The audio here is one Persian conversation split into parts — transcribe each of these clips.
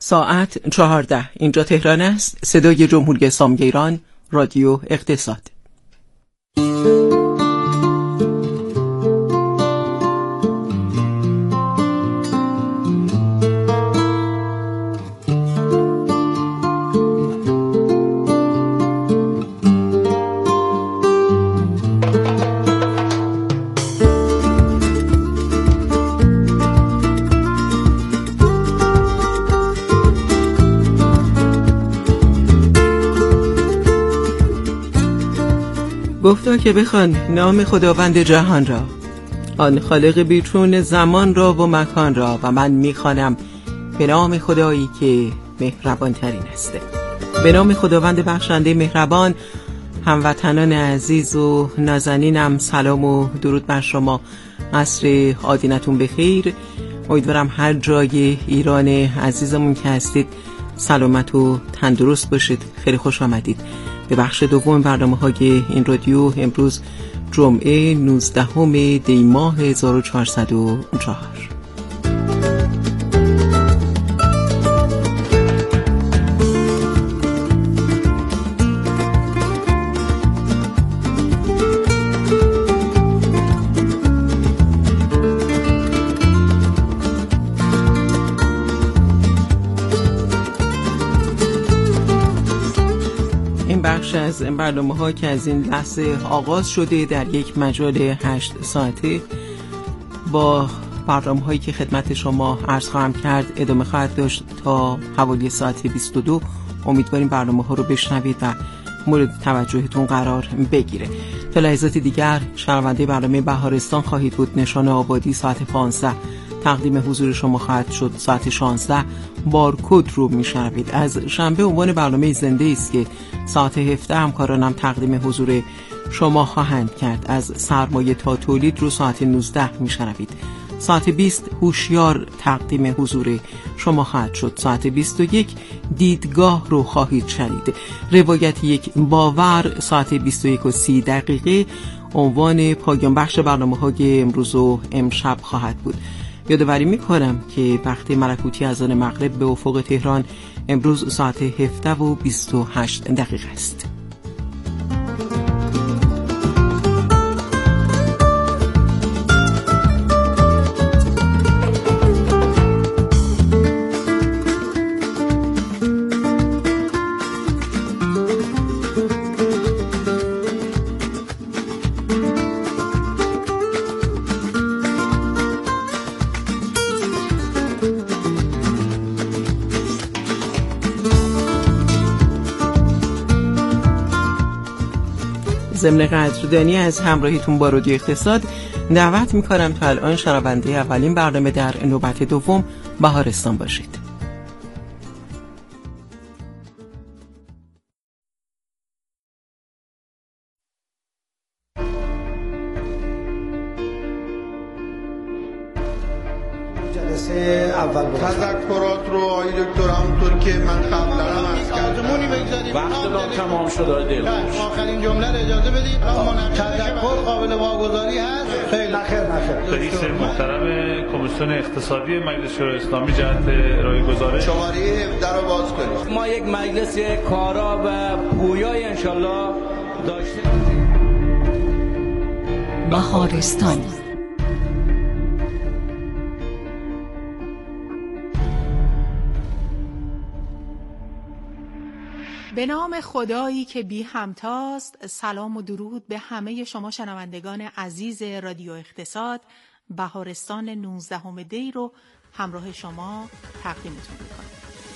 ساعت 14. اینجا تهران است. صدای جمهوری اسلامی ایران، رادیو اقتصاد. گفتا که بخوان نام خداوند جهان را، آن خالق بیچون زمان را و مکان را، و من میخوانم به نام خدایی که مهربان ترین است. به نام خداوند بخشنده مهربان. هموطنان عزیز و نازنینم، سلام و درود بر شما. عصر آدینتون بخیر. امیدوارم هر جای ایران عزیزمون که هستید سلامت و تندرست باشید. خیلی خوش آمدید به بخش دوم برنامه‌های این رادیو. امروز جمعه 19 دی ماه 1404. از این برنامه‌ها که از این لحظه آغاز شده در یک مجال 8 ساعته با برنامه‌هایی که خدمت شما عرض خواهم کرد ادامه خواهد داشت تا حوالی ساعت 22. امیدواریم برنامه‌ها رو بشنوید و مورد توجهتون قرار بگیره. تا لحظات دیگر شنونده برنامه بهارستان خواهید بود. نشان آبادی ساعت 15 تقدیم حضور شما خواهد شد. ساعت 16 بارکد رو میشنوید. از شنبه عنوان برنامه زنده است که ساعت 17 همکارانم تقدیم حضور شما خواهند کرد. از سرمایه تا تولید رو ساعت 19 میشنوید. ساعت 20 هوشیار تقدیم حضور شما خواهد شد. ساعت 21 دیدگاه رو خواهید شنید. روایت یک باور ساعت 21:30 عنوان پایان بخش برنامه‌های امروز و امشب خواهد بود. یادآوری می‌کنم که وقت ملکوتی اذان مغرب به افق تهران امروز ساعت 17:28 است. ضمن قدردانی از همراهیتون با رادیو اقتصاد دعوت میکنم تا الان شنونده اولین برنامه در نوبت دوم بهارستان باشید. جلسه اول تذکرات رو آقای دکتر همونطور که من قبلا عرض کردم وقت ما تمام شد. آخرین جمله رو اجازه بدید. تذکر قابل واگذاری هست؟ خیلی نخیر. رئیس محترم کمیسیون اقتصادی مجلس شورای اسلامی جهت ارائه گزارش شماره 17 رو باز کنید. ما یک مجلس کارا و پویای انشالله داشته بهارستان. به نام خدایی که بی همتاست. سلام و درود به همه شما شنوندگان عزیز رادیو اقتصاد. بهارستان 19 دی رو همراه شما تقدیمتون میکنم.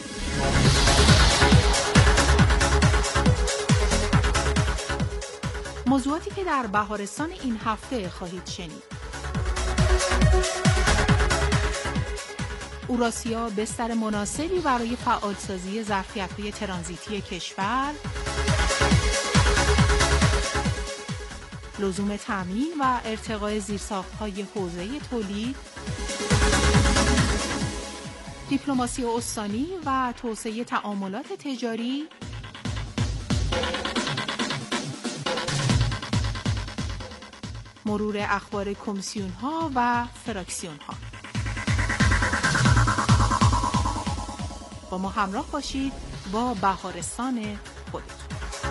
موضوعاتی که در بهارستان این هفته خواهید شنید: اوراسیا بستر مناسبی برای فعالسازی ظرفیت‌های ترانزیتی کشور، لزوم تامین و ارتقای زیرساخت‌های حوزه تولید، دیپلماسی استانی و توسعه تعاملات تجاری، مرور اخبار کمیسیون‌ها و فراکسیون‌ها. با ما همراه باشید با بهارستان خودتون.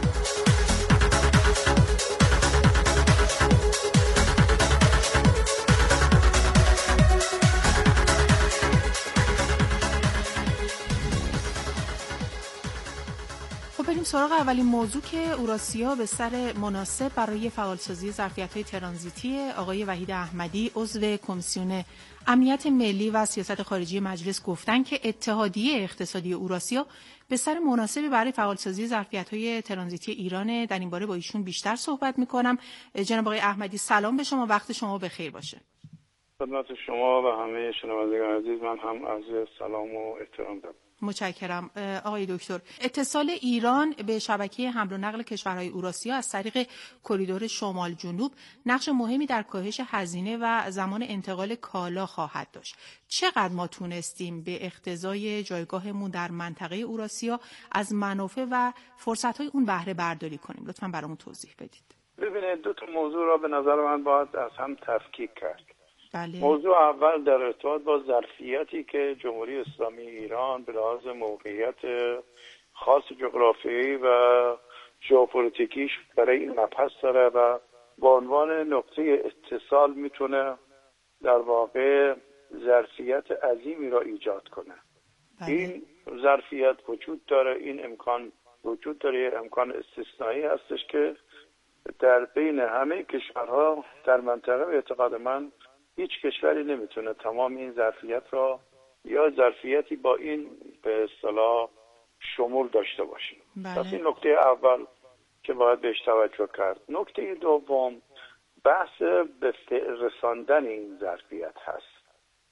بریم سراغ اولین موضوع که اوراسیا به سر مناسب برای فعالسازی ظرفیت‌های ترانزیتی. آقای وحید احمدی عضو کمیسیون امنیت ملی و سیاست خارجی مجلس گفتن که اتحادیه اقتصادی اوراسیا به سر مناسبی برای فعالسازی ظرفیت‌های ترانزیتی ایران. در این باره با ایشون بیشتر صحبت می‌کنم. جناب آقای احمدی سلام به شما، وقت شما بخیر باشه. خدمت شما و همه شنوندگان عزیز من هم عرض سلام و احترام دارم. متشکرم. آقای دکتر، اتصال ایران به شبکه حمل و نقل کشورهای اوراسیا از طریق کریدور شمال جنوب نقش مهمی در کاهش هزینه و زمان انتقال کالا خواهد داشت. چقدر ما تونستیم به اقتضای جایگاهمون در منطقه اوراسیا از منافع و فرصت‌های اون بهره برداری کنیم؟ لطفاً برامون توضیح بدید. ببینید، دو تا موضوع را به نظر من باید از هم تفکیک کرد. بله. موضوع اول در ارتباط با ظرفیتی که جمهوری اسلامی ایران به لحاظ موقعیت خاص جغرافیایی و ژئوپلیتیکیش برای این مبحث داره و به عنوان نقطه اتصال میتونه در واقع ظرفیت عظیمی را ایجاد کنه. بله. این ظرفیت وجود داره، این امکان وجود داره، امکان استثنایی هستش که در بین همه کشورها در منطقه به اعتقاد من هیچ کشوری نمیتونه تمام این ظرفیت را یا ظرفیتی با این به اصطلاح شمول داشته باشه. پس این نکته اول که باید بهش توجه کرد. نکته دوم بحث به فعل رساندن این ظرفیت هست.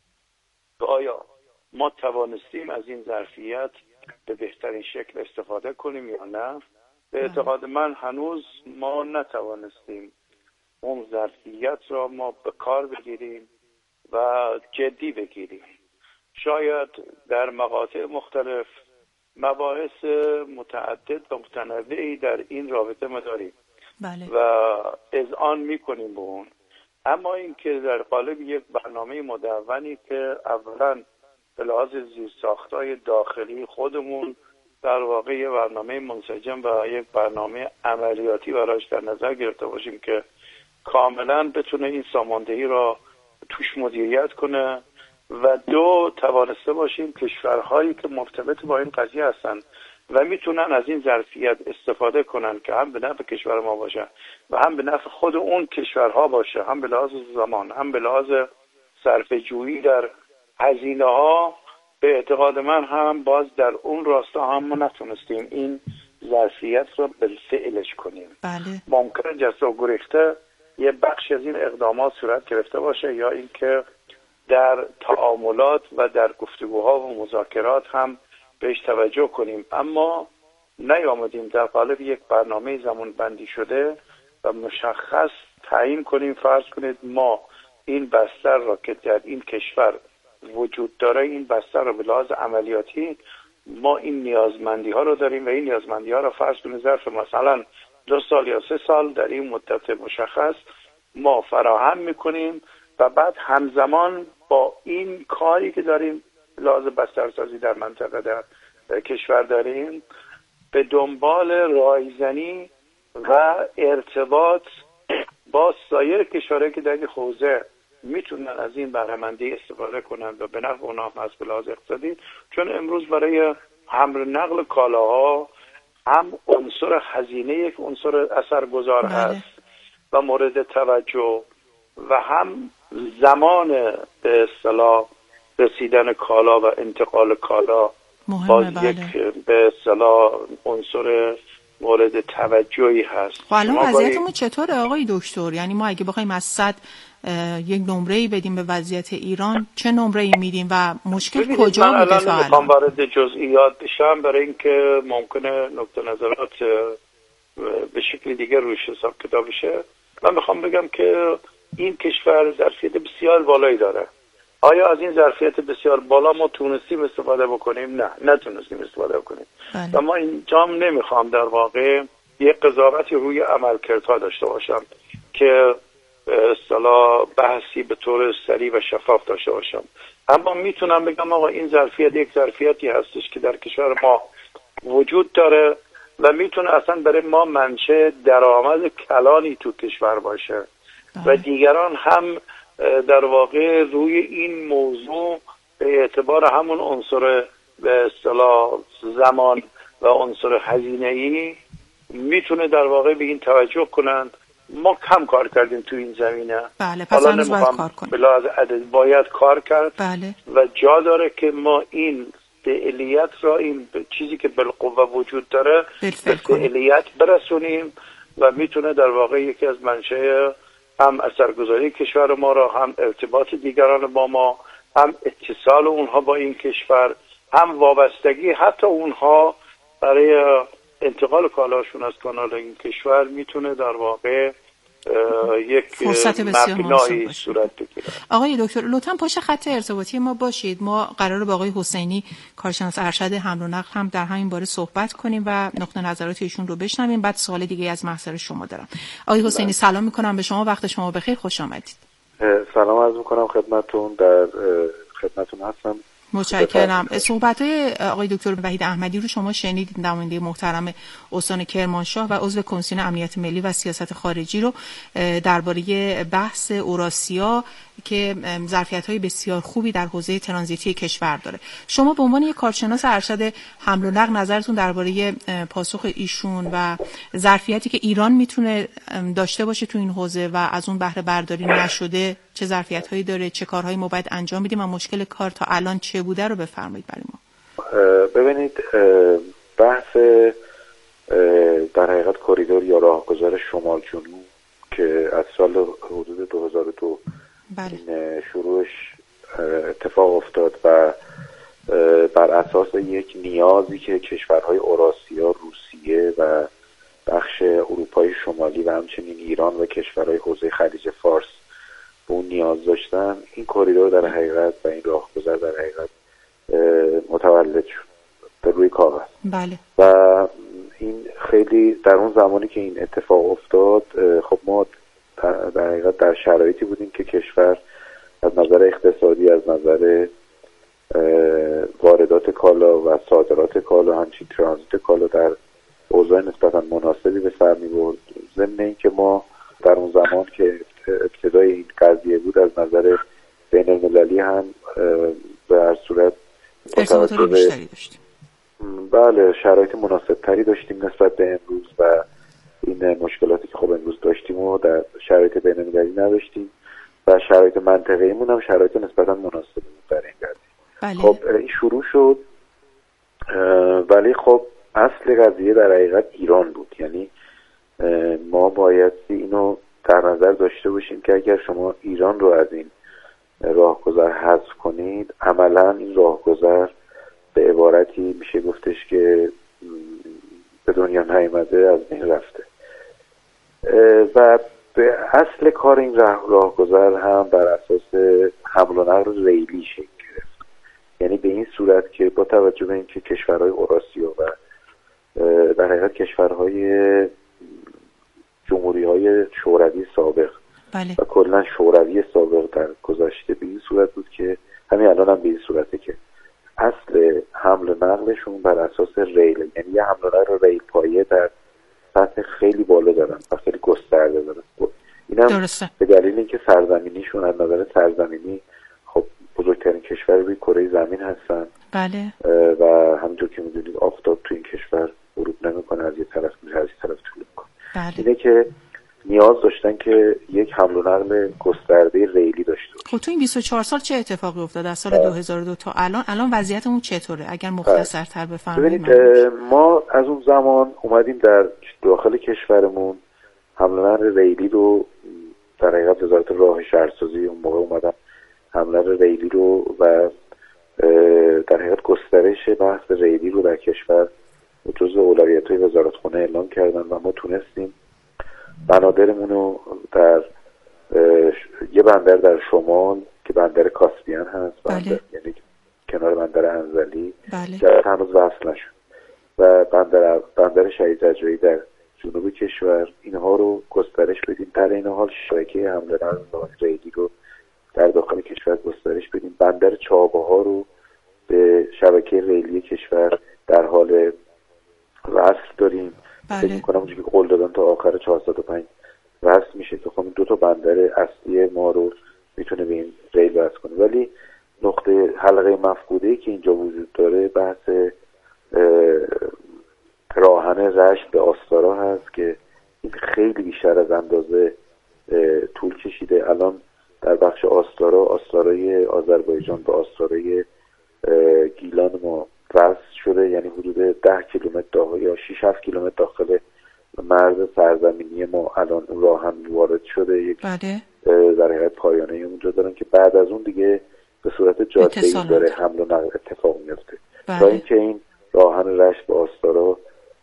آیا ما توانستیم از این ظرفیت به بهترین شکل استفاده کنیم یا نه؟ به اعتقاد من هنوز ما نتوانستیم اون ظرفیت را ما به کار بگیریم و جدی بگیریم. شاید در مقاطع مختلف مباحث متعدد و متنوعی در این رابطه ما داریم. بله. و اذعان میکنیم به اون، اما اینکه در قالب یک برنامه مدونی که اولا به لحاظ زیرساخت‌های داخلی خودمون در واقع یک برنامه منسجم و یک برنامه عملیاتی براش در نظر گرفته باشیم که کاملا بتونه این ساماندهی را توش مدیریت کنه و دو توانسته باشیم کشورهایی که مرتبط با این قضیه هستن و میتونن از این ظرفیت استفاده کنن که هم به نفع کشور ما باشه و هم به نفع خود اون کشورها باشه، هم به لحاظ زمان هم به لحاظ صرفه جویی در هزینه ها. به اعتقاد من هم باز در اون راستا هم ما نتونستیم این ظرفیت رو بالفعلش کنیم. بله. ممکنه جسته و گریخته یه بخش از این اقدامات صورت گرفته باشه یا اینکه در تعاملات و در گفتگوها و مذاکرات هم بهش توجه کنیم، اما نیامدیم در قالب یک برنامه زمان بندی شده و مشخص تعیین کنیم. فرض کنید ما این بستر را که در این کشور وجود داره، این بستر را به لحاظ عملیاتی ما این نیازمندی ها رو داریم و این نیازمندی ها را فرض کنید ظرف مثلا 2 سال یا 3 سال در این مدت مشخص ما فراهم میکنیم و بعد همزمان با این کاری که داریم لحاظ بسترسازی در منطقه در کشور داریم به دنبال رایزنی و ارتباط با سایر کشورهایی که در این حوزه میتونن از این بهره‌مندی استفاده کنن و به نفع اونها هم از به لحاظ اقتصادی، چون امروز برای حمل نقل کالاها هم عنصر هزینه یک عنصر اثرگذار هست و مورد توجه و هم زمان به اصطلاح رسیدن کالا و انتقال کالا باز یک به اصطلاح عنصر مورد توجهی هست. خب الان وضعیتمون چطوره آقای دکتر؟ یعنی ما اگه بخوایم از 100 یک نمره‌ای بدیم به وضعیت ایران چه نمره‌ای میدیم و مشکل کجا بوده تا الان؟ نمیخوام وارد جزئیات بشم برای اینکه ممکنه نقطه نظرات به شکل دیگه روش حساب کتاب بشه. من میخوام بگم که این کشور ظرفیت بسیار بالایی داره. آیا از این ظرفیت بسیار بالا ما تونستیم استفاده بکنیم؟ نه، نتونستیم استفاده بکنیم. و ما اینجا نمیخوام در واقع یک قضاوتی روی عملکردها داشته باشم که اصطلاح بحثی به طور سریع و شفاف داشته باشم. اما میتونم بگم آقا این ظرفیت یک ظرفیتی هستش که در کشور ما وجود داره و میتونه اصلا برای ما منشأ درآمد کلانی تو کشور باشه و دیگران هم در واقع روی این موضوع به اعتبار همون عنصر به اصطلاح زمان و عنصر هزینه‌ای میتونه در واقع به این توجه کنند. ما کم کار کردیم تو این زمینه. بله، پس هنوز باید کار کنیم. بلا از عدد باید کار کرد. بله. و جا داره که ما این فعالیت را، این چیزی که بالقوه وجود داره به فعالیت برسونیم و میتونه در واقع یکی از منشأ هم اثرگذاری کشور ما را، هم ارتباط دیگران با ما، هم اتصال اونها با این کشور، هم وابستگی حتی اونها برای انتقال کالاشون از کانال این کشور میتونه در واقع یک فرصت بسیار مبنایی صورت بگیره. آقای دکتر لطفاً پشت خط ارتباطی ما باشید. ما قراره با آقای حسینی کارشناس ارشد حمل و نقل هم در همین باره صحبت کنیم و نقطه نظرات ایشون رو بشنویم. بعد سوال دیگه از محضر شما دارم. آقای حسینی سلام میکنم به شما، وقت شما بخیر، خوش آمدید. سلام عرض میکنم خدمتتون، در خدمتتون هستم. متشکرم. صحبت‌های آقای دکتر وحید احمدی رو شما شنیدید، نماینده محترم استان کرمانشاه و عضو کمیسیون امنیت ملی و سیاست خارجی رو درباره بحث اوراسیا که ظرفیت‌های بسیار خوبی در حوزه ترانزیتی کشور داره. شما به عنوان یک کارشناس ارشد حمل و نقل نظرتون درباره پاسخ ایشون و ظرفیتی که ایران میتونه داشته باشه تو این حوزه و از اون بهره برداری نشده چه ظرفیت‌هایی داره، چه کارهایی ما باید انجام بدیم و مشکل کار تا الان چه بوده رو بفرمایید برای ما. ببینید، بحث در حقیقت کوریدور یا راهگذار شمال جنوب که از سال حدود 2002 این شروعش اتفاق افتاد و بر اساس یک نیازی که کشورهای اوراسیا، روسیه و بخش اروپای شمالی و همچنین ایران و کشورهای حوزه خلیج فارس به اون نیاز داشتن، این کوریدور در حقیقت و این راهگذر در حقیقت متولد شد به روی کاغذ. بله. و این خیلی در اون زمانی که این اتفاق افتاد، خب ما در حقیقت در شرایطی بودیم که کشور از نظر اقتصادی، از نظر واردات کالا و صادرات کالا، همچنین ترانزیت کالا در اوضاع نسبتا مناسبی به سر می‌برد. ضمن اینکه ما در اون زمان که ابتدای این قضیه بود از نظر بین‌المللی هم به هر صورت ارتباطات بیشتری داشتیم. بله، شرایط مناسبتری داشتیم نسبت به امروز و این مشکلاتی که خب امروز داشتیم و در شرایط بین‌المللی نداشتیم و شرایط منطقه‌ایمون هم شرایط نسبتا مناسبی بود در این قضیه. بله. خب این شروع شد، ولی خب اصل قضیه در حقیقت ایران بود. یعنی ما باید اینو در نظر داشته باشیم که اگر شما ایران رو از این راهگذر حذف کنید، عملا این راهگذر به عبارتی میشه گفتش که به دنیا نیامده، از بین رفته. و به اصل کار این راهگذر هم بر اساس حمل و نقل ریلی شکل گرفت. یعنی به این صورت که با توجه به اینکه کشورهای اوراسیا و در حقیقت کشورهای جمهوری‌های شوروی سابق بله. و کلا شوروی سابق در گذشته به این صورت بود که همین الان هم به این صورته که اصل حمل و نقلشون بر اساس ریل، یعنی یه حمل و نقل ریل پایه در سطح خیلی بالا دارن و خیلی گسترده دارن. اینم به دلیل اینکه سرزمینیشون از نظر سرزمینی خب بزرگترین کشور روی کره زمین هستن. بله. و همونطور که میدونید آفتاب تو این کشور غروب نمیکنه، از یه طرف میره از یه طرف طول میکنه. بله. اینه که نیاز داشتن که یک حمل و نقل گسترده ریلی داشته باشه. خب تو این 24 سال چه اتفاقی افتاد از سال 2002 تا الان وضعیتمون چطوره؟ اگر مختصرتر بفرمایید. ببینید، ما از اون زمان اومدیم در داخل کشورمون حمل و نقل ریلی رو در حقیقت وزارت راه شهرسازی اون موقع اومدن حمل و نقل ریلی رو و در حقیقت گسترش بحث ریلی رو در کشور جزو اولویت‌های وزارتخونه اعلام کردن و ما تونستیم بنادرمون رو در یه بندر در شمال که بندر کاسپیان هست، بله. یعنی کنار بندر انزلی بله. که هنوز وصل نشد، و بندر شهید رجایی در جنوب کشور، اینها رو گسترش بدیم. در این حال شبکه حمل و نقل ریلی رو در داخل کشور گسترش بدیم. بندر چابهار رو به شبکه ریلی کشور در حال وصل داریم. فکر می‌کنم اونجوری که قول دادن تا آخر 405 وصل میشه که خب این 2 تا بندر اصلی ما رو میتونه به این ریل وصل کنه. ولی نقطه حلقه مفقوده‌ای که اینجا وجود داره بحث راهن رشت به آستارا هست که این خیلی بیشتر از اندازه طول کشیده. الان در بخش آستارای آذربایجان به آستارای گیلان ما وصل شده، یعنی حدود 10 کیلومتر یا 6-7 کیلومتر داخل مرز سرزمینی ما الان راهن وارد شده. یک در حقیقت پایانه اونجا دارن که بعد از اون دیگه به صورت جاده‌ای داره حمل و نقل اتفاق میفته تا اینکه این راهن رشت به آستارا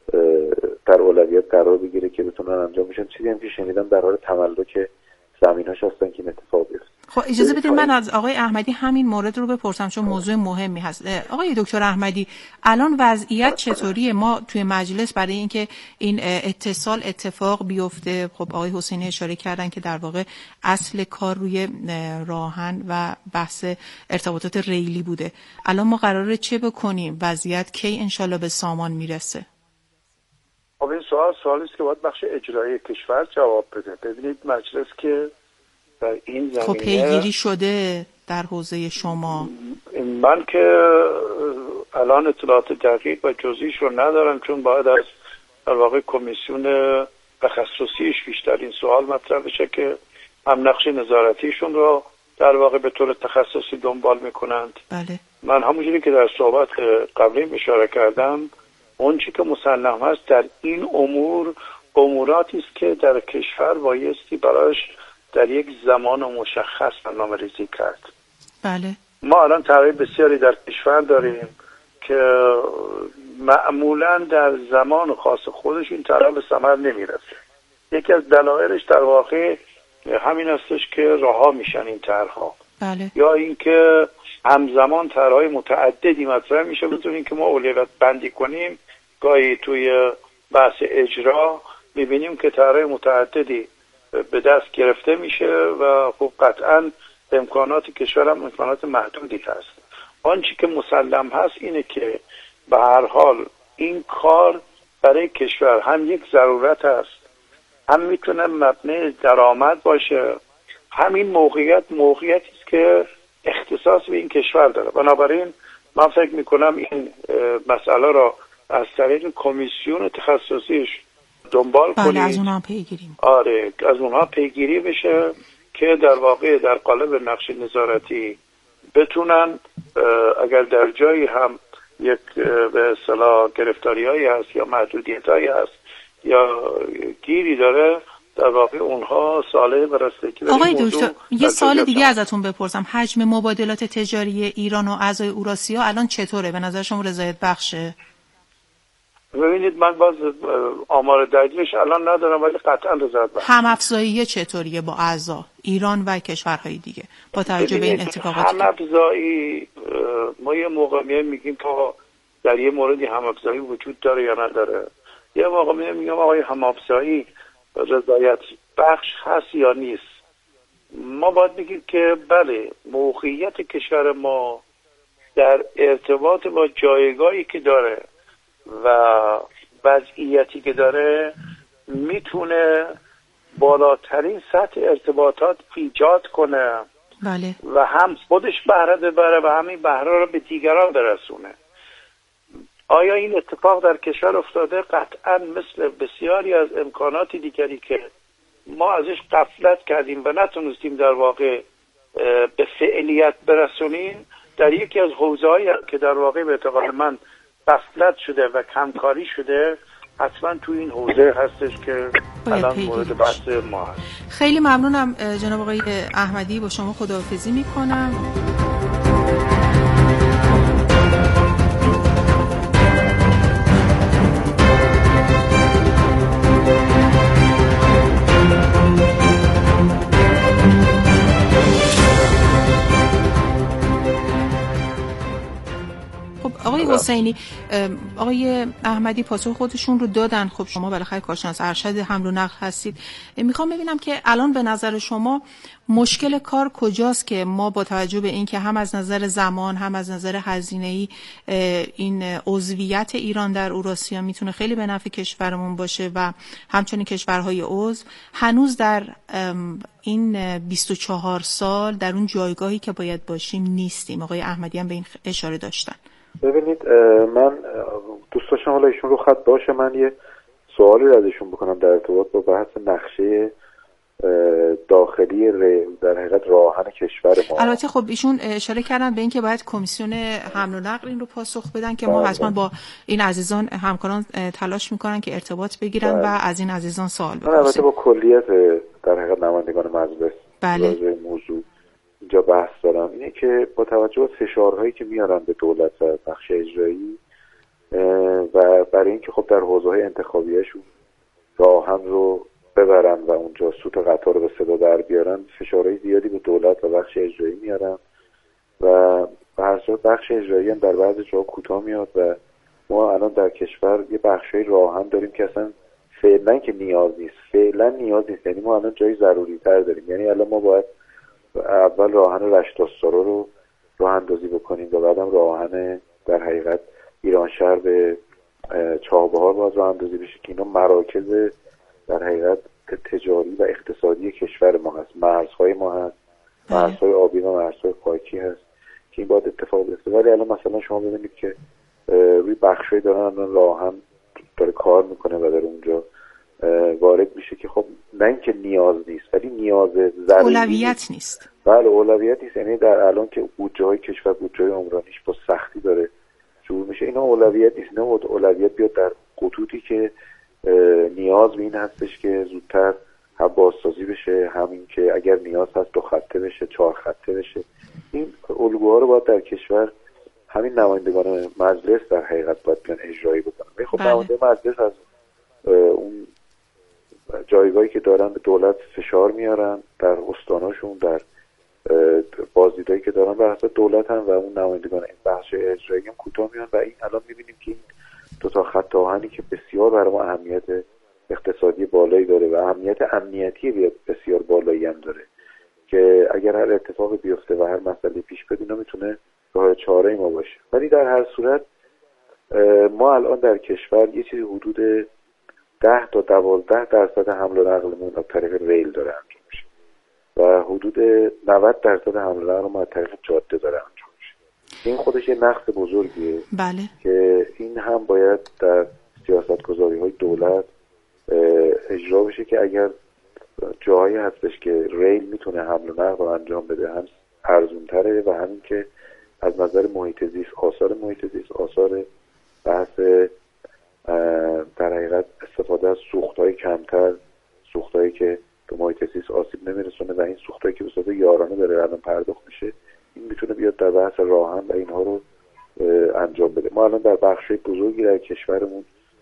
در اولویت قرار بگیره که بتونن انجام بشن. چیزی هم که شنیدم در حال تملک زمیناش هستن که این اتفاق بیفته. خب اجازه بدید من از آقای احمدی همین مورد رو بپرسم چون موضوع مهمی هست. آقای دکتر احمدی، الان وضعیت چطوریه؟ ما توی مجلس برای اینکه این اتصال اتفاق بیفته، خب آقای حسینی اشاره کردن که در واقع اصل کار روی راهن و بحث ارتباطات ریلی بوده. الان ما قراره چه بکنیم؟ وضعیت کی انشالله به سامان میرسه؟ خب این سوالی است که باید بخش اجرایی کشور جواب بده. ببینید مجلس که در این زمینه خب پیگیری شده در حوزه شما؟ من که الان اطلاعات دقیق و جزئیش رو ندارم چون باید از در واقع کمیسیون تخصصیش بیشتر این سوال مطرح بشه که هم نقش نظارتیشون رو در واقع به طور تخصصی دنبال میکنند. بله. من همونجوری که در صحبت قبلی اشاره کردم اون چی که مسلم هست در این اموراتی است که در کشور بایستی براش در یک زمان مشخص برنامه‌ریزی کرد. بله. ما الان طرح‌های بسیاری در کشور داریم که معمولاً در زمان خاص خودش این طرح به ثمر نمیرسه. یکی از دلایلش در واقع همین هستش که رها میشن این طرح‌ها. بله. یا اینکه همزمان طرح‌های متعددی مطرح میشه بدون اینکه ما اولویت بندی کنیم. گاهی توی بحث اجرا میبینیم که طرح‌های متعددی به دست گرفته میشه و خب قطعاً امکانات کشور هم امکانات محدودی هست. آنچه که مسلم هست اینه که به هر حال این کار برای کشور هم یک ضرورت است، هم میتونه مبنی درآمد باشه، همین موقعیتی است که اختصاص به این کشور داره. بنابراین من فکر میکنم این مسئله را از طریق کمیسیون تخصصیش دنبال کنیم. بله، از اونها پیگیری. آره، از اونها پیگیری بشه که در واقع در قالب نقش نظارتی بتونن اگر در جایی هم یک به اصطلاح گرفتاریایی هست یا محدودیتایی هست یا گیری داره در واقع اونها صالح برسته که آقای دکتر یه سوال دیگه ازتون بپرسم. حجم مبادلات تجاری ایران و اعضای اوراسیا الان چطوره؟ به نظر شما رضایت بخشه؟ ببینید من باز آمار دقیقش الان ندارم ولی قطعا رضایت بخشه. هم افزایی چطوریه با اعضا ایران و کشورهای دیگه با توجه به این اتفاقاتی؟ هم افزایی ما یه موقع میگیم تا در یه موردی هم افزایی وجود داره یا نداره. یه موقع میگم آقای هم افزایی رضایت بخش هست یا نیست. ما باید بگیم که بله، موقعیت کشور ما در ارتباط با جایگاهی که داره و وضعیتی که داره میتونه بالاترین سطح ارتباطات ایجاد کنه. بله. و هم خودش بهره ببره و همین بهره رو به دیگران برسونه. آیا این اتفاق در کشور افتاده؟ قطعا مثل بسیاری از امکانات دیگری که ما ازش غفلت کردیم و نتونستیم در واقع به فعلیت برسونیم، در یکی از حوزه‌هایی که در واقع به اعتقاد من غفلت شده و کمکاری شده حتما تو این حوزه هستش که الان مورد بحث ما هست. خیلی ممنونم جناب آقای احمدی، با شما خداحافظی میکنم. آقای حسینی، آقای احمدی پاسخ خودشون رو دادن. خب شما بالاخره کارشناس ارشد حمل و نقل هستید. میخوام ببینم که الان به نظر شما مشکل کار کجاست که ما با توجه به این که هم از نظر زمان هم از نظر هزینه‌ای این عضویت ایران در اوراسیا میتونه خیلی به نفع کشورمون باشه و همچنین کشورهای عضو هنوز در این 24 سال در اون جایگاهی که باید باشیم نیستیم. آقای احمدی هم به این اشاره داشتن. ببینید من دوست داشتم حالا ایشون رو خط باشه من یه سوالی رو ازشون بکنم در ارتباط با بحث نقشه داخلی در حقیقت راهن کشور ما. البته خب ایشون اشاره کردن به این که باید کمیسیون حمل و نقل این رو پاسخ بدن که ما حتما با این عزیزان همکاران تلاش میکنن که ارتباط بگیرن و از این عزیزان سوال بپرسن. البته با کلیت در حقیقت نمایندگان مجلس راجع موضوع اینجا بحث دارم، اینه که با توجه به فشارهایی که میارن به دولت و بخش اجرایی و برای اینکه خب در حوزه‌های انتخابیه‌شون راهن رو ببرن و اونجا سوت قطار رو به صدا در بیارن، فشارهای زیادی به دولت و بخش اجرایی میارن و به هر صورت بخش اجرایی هم در بعضی جاها کوتاه میاد و ما الان در کشور یه بخشای راهن داریم که اصلا فعلا که نیاز نیست، یعنی ما الان جای ضروری تر داریم. یعنی الان ما باید اول راهن رشت آستارا رو راه اندازی بکنیم و بعدم راهن در حقیقت ایران شهر به چابهار باید راه اندازی بشه که اینا مراکز در حقیقت تجاری و اقتصادی کشور ما هست، مرزهای ما هست، مرزهای آبی و مرزهای خاکی هست که این باید اتفاق بیفته. ولی الان مثلا شما ببینید که روی بخشی دارن راهن داره کار میکنه و داره اونجا وارد میشه که خب نه اینکه نیاز نیست ولی نیاز ضروری اولویت نیست. بله اولویت نیست. یعنی در الان که بودجه‌های کشور بودجه‌های عمرانیش با سختی داره جور میشه، اینا اولویت نیست. نه اولویت بیاد در خطوطی که نیاز به این هستش که زودتر هم بازسازی بشه، همین که اگر نیاز هست 2 خطه بشه 4 خطه بشه. این الگوها رو باید در کشور همین نمایندگان مجلس در حقیقت باید بیان اجرایی بکنن. خب نماینده مجلس از اون جایگاهی که دارن به دولت فشار میارن در استاناشون، در بازدیدایی که دارن بر حسب دولت هم و اون نمایندگان این بخش اجرایی هم کوتاه میان و این الان میبینیم که این 2 خط آهنی که بسیار برای ما اهمیت اقتصادی بالایی داره و اهمیت امنیتی بسیار بالایی هم داره که اگر هر اتفاقی بیفته و هر مسئله پیش بیاد اینا میتونه راه چاره ما باشه. ولی در هر صورت ما الان در کشور یه چیزی حدود 10 تا 12% حمل و نقلمون از طریق ریل داره انجام میشه و حدود 90% حمل و نقل ما از طریق جاده داره انجام میشه. این خودش یه نقص بزرگیه. بله. که این هم باید در سیاست‌گذاری‌های دولت اجرا بشه که اگر جایی هستش که ریل میتونه حمل و نقل رو انجام بده هم ارزون‌تره و همین که از نظر محیط زیست آثار بحث در حقیقت استفاده از سوخت‌های کمتر، سوخت‌هایی که به محیط زیست آسیب نمیرسونه و این سوخت‌هایی که به صورت یارانه داره الان پرداخت میشه این میتونه بیاد در بحث راهن و اینها رو انجام بده. ما الان در بخش‌های بزرگی در کشورمون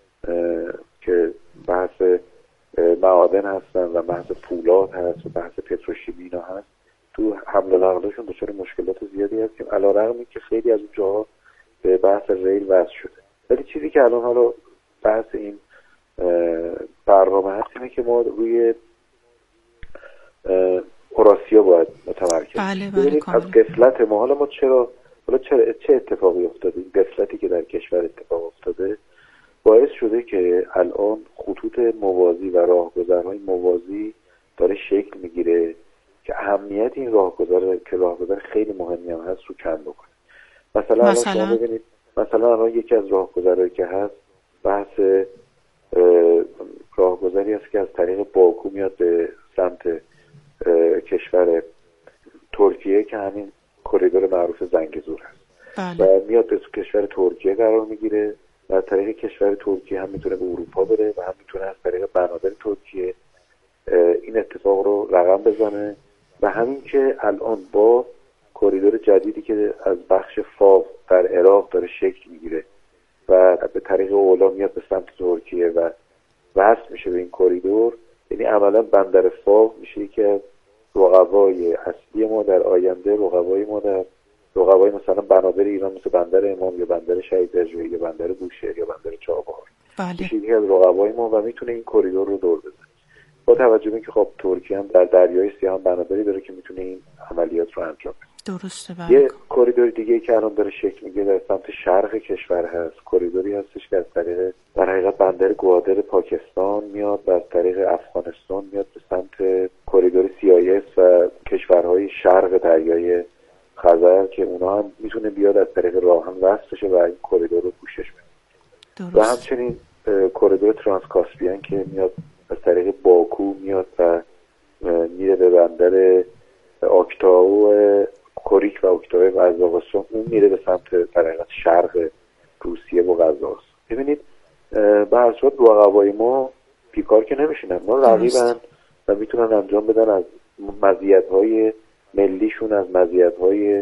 که بحث معادن هستن و بحث پولاد هست و بحث پتروشیمی اینا هست تو حمل و نقلشون دچار مشکلات زیادی هستیم علیرغم اینکه خیلی از اونجاها به بحث ریل وصل شده. ولی چیزی که الان حالا بحث این برنامه هست اینه که ما روی اوراسیا باید متمرکز بله از غفلت ما. حالا چه اتفاقی افتاده؟ این غفلتی که در کشور اتفاق افتاده باعث شده که الان خطوط موازی و راهگذرهای موازی داره شکل میگیره که اهمیت این راهگذر که راهگذر خیلی مهمی هم هست رو کم بکنه. مثلا شما ببینید مثلا الان یکی از راهگذرهایی که هست بحث راهگذری است که از طریق باکو میاد به سمت کشور ترکیه که همین کریدور معروف زنگزور هست. بله. و میاد به کشور ترکیه قرار میگیره و از طریق کشور ترکیه هم میتونه به اروپا بره و هم میتونه از طریق بنادر ترکیه این اتفاق رو رقم بزنه و همین که الان با کریدور جدیدی که از بخش فاو در عراق داره شکل میگیره و به طریق اولا میاد به سمت ترکیه و وصل میشه به این کریدور، یعنی عملا بندر فاو میشه که رقبای اصلی ما در آینده، رقبای ما در رقبای مثلا بنادر ایران مثل بندر امام یا بندر شهید رجایی یا بندر بوشهر یا بندر چابهار میشه یکی از رقبای ما و میتونه این کریدور رو دور بزنه. با توجه به اینکه خب ترکیه هم در دریای سیاه هم بنادری داره که میتونه این عملیات رو انجام بده. درسته. یه کریدور دیگه که الان داره شکل میگیره در سمت شرق کشور هست، کریدوری هستش که از طریق در حقیقت بندر گوادر پاکستان میاد و از طریق افغانستان میاد به سمت کریدور CIS و کشورهای شرق دریای خزر که اونا هم میتونه بیاد از طریق راه هم وصل بشه و این کریدور رو پوشش بده. و همچنین کریدور ترانسکاسپیان که میاد از طریق باکو میاد و میره به بندر آکتاو کوریک و آکتاو قزاقستان، اون میره به سمت در حقیقت شرق روسیه و قزاقستان. ببینید به هر صورت رقبای ما بیکار که نمیشینن، ما رقیبن و میتونن انجام بدن از مزیت‌های ملیشون، از مزیت‌های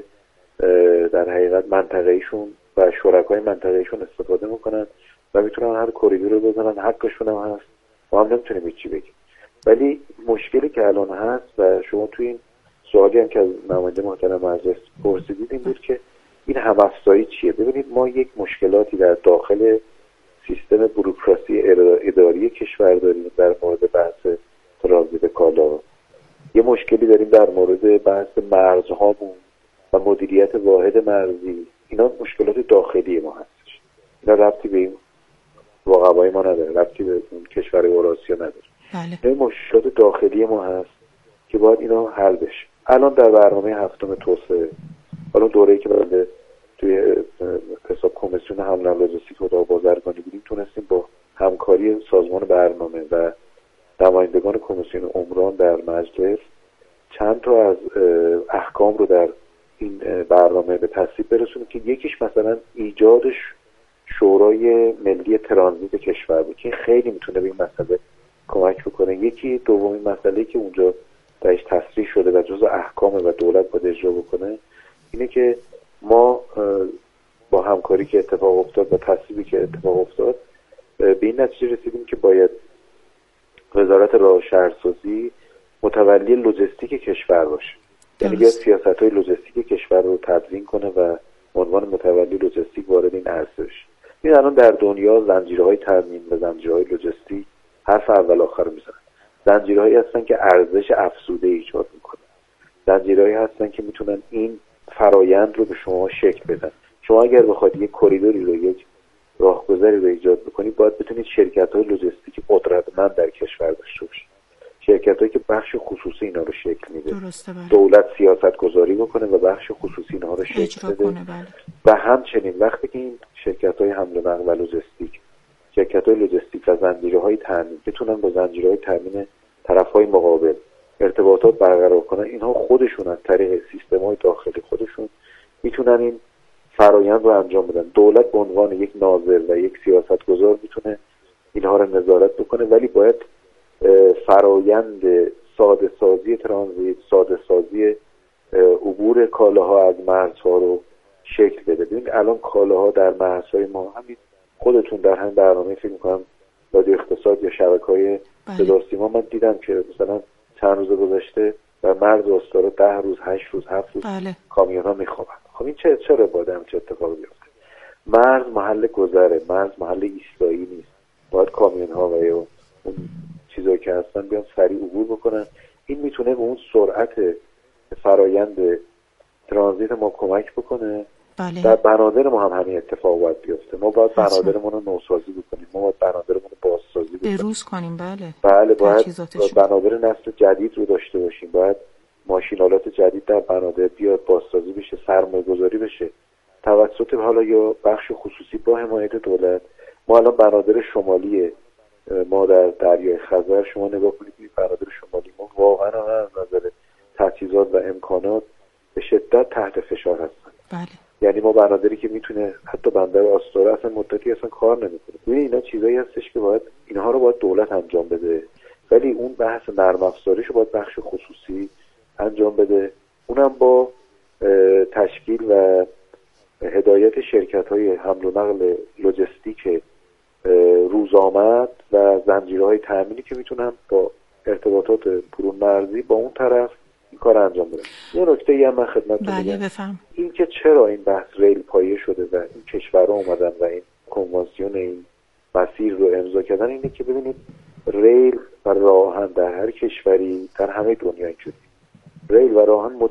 در حقیقت منطقه‌ایشون و شرکای منطقه‌ایشون استفاده میکنن و میتونن هر کریدور رو بزنن، حقشون هم هست، ما هم نمیتونیم چی بگیم. ولی مشکلی که الان هست و شما توی این سوالی هم که از نماینده محترم مجلس پرسیدید این بود که این هم‌افزایی چیه. ببینید ما یک مشکلاتی در داخل سیستم بوروکراسی اداری کشور داریم در مورد بحث ترانزیت کالا، یه مشکلی داریم در مورد بحث مرزهامون و مدیریت واحد مرزی. اینا مشکلات داخلی ما هستش، اینا ربطی به این رقبای ما نداره، ربطی به اون کشور اوراسیا نداره. این مشکلات داخلی ما هست که باید اینا حل بشه. الان در برنامه هفتم توسعه، حالا دوره‌ای که بعد توی حساب کمیسیون حمل و لوجستیک و بازرگانی بودیم تونستیم با همکاری سازمان برنامه و نمایندگان کمیسیون عمران در مجلس چند تا از احکام رو در این برنامه به تصویب برسونیم که یکیش مثلا ایجاد شورای ملی ترانزیت کشور بود که خیلی میتونه به این مسئله کمک بکنه. یکی دومین مسئله که اونجا درش تصریح شده و جزء احکام و دولت باید اجرا بکنه اینه که ما با همکاری که اتفاق افتاد و تصویبی که اتفاق افتاد به این نتیجه رسیدیم که باید وزارت راه و شهرسازی متولی لوجستیک کشور باشه، یعنی بیاد سیاست‌های لوجستیک کشور رو تدوین کنه و عنوان متولی لوجستیک وارد این عرصه بشه. این الان در دنیا زنجیرهای تامین و زنجیرهای لوجستیک حرف اول آخر میزنن. زنجیرهایی هستن که ارزش افزوده ایجاد میکنن، زنجیرهایی هستن که میتونن این فرایند رو به شما شکل بدن. شما اگر بخواید یک کریدوری رو، یک راهگذری رو ایجاد بکنید، باید بتونید شرکت‌های لوجستیک قدرتمند در کشور داشته باشید، شرکت‌هایی که بخش خصوصی اینا رو شکل میده. دولت سیاست گذاری بکنه و بخش خصوصی اینا رو شکل بده. و همچنین وقتی که این شرکت‌های حمل و نقل و لوجستیک، شرکت‌های لوجستیک و زنجیرهای تامین بتونن با زنجیرهای تامین طرف‌های مقابل ارتباطات برقرار کنن، اینها خودشون از طریق سیستم‌های داخلی خودشون میتونن این فرایند رو انجام بدن. دولت به عنوان یک ناظر و یک سیاستگزار میتونه اینها رو نظارت بکنه، ولی باید فرایند ساده سازی ترانزیت، ساده سازی عبور کالاها از مرزها رو شکل بده. ببین الان کالاها در مرزهای ما، همین خودتون در همین برنامه فکر می‌کنم رادیو اقتصاد یا شبکه‌های صدا و سیما من دیدم که مثلا چند روز گذشته در مرز استارا 10 روز 8 روز 7 روز کامیون‌ها میخوابن. خب این چرا باید همچین اتفاقی بیفته؟ مرز محل گذره، مرز محل ایستایی نیست. باید کامیون‌ها و اون چیزایی که هستن بیان سریع عبور بکنن. این میتونه به اون سرعت فرایند ترانزیت ما کمک بکنه. در بنادر ما هم همین اتفاق باید بیفته. ما باید بنادرمون رو نوسازی بکنیم، ما باید بنادرمون رو بازسازی بکنیم، بروز کنیم. بله باید بنادر نسل جدید رو داشته باشیم، باید ماشینالات جدید در بنادر بیاد، بازسازی بشه، سرمایه‌گذاری بشه توسط حالا یا بخش خصوصی با حمایت دولت. ما الان بنادر شمالی ما در دریای خزر، شما نگاه کنید بنادر شمالی ما واقعا از نظر تجهیزات و امکانات به شدت تحت فشار هستن. یعنی ما بنادری که میتونه حتی بندر آستاره اصلا مدتی اصلا کار نمیکنه. ببین اینا چیزایی هستش که باید اینها رو باید دولت انجام بده، ولی اون بحث نرم افزاریش رو باید بخش خصوصی انجام بده، اونم با تشکیل و هدایت شرکت‌های حمل و نقل لوجستیک روزآمد و زنجیرهای تامینی که میتونن با ارتباطات برون مرزی با اون طرف این کار انجام بدن. یه نکته هم من خدمتتون بله بگم، بفهم. این که چرا این بحث ریل پایه شده و این کشورها اومدن و این کنوانسیون این مسیر رو امضا کردن، اینه که ببینید ریل و راهن در هر کشوری در همه دنیا اینجوری، ریل و راهن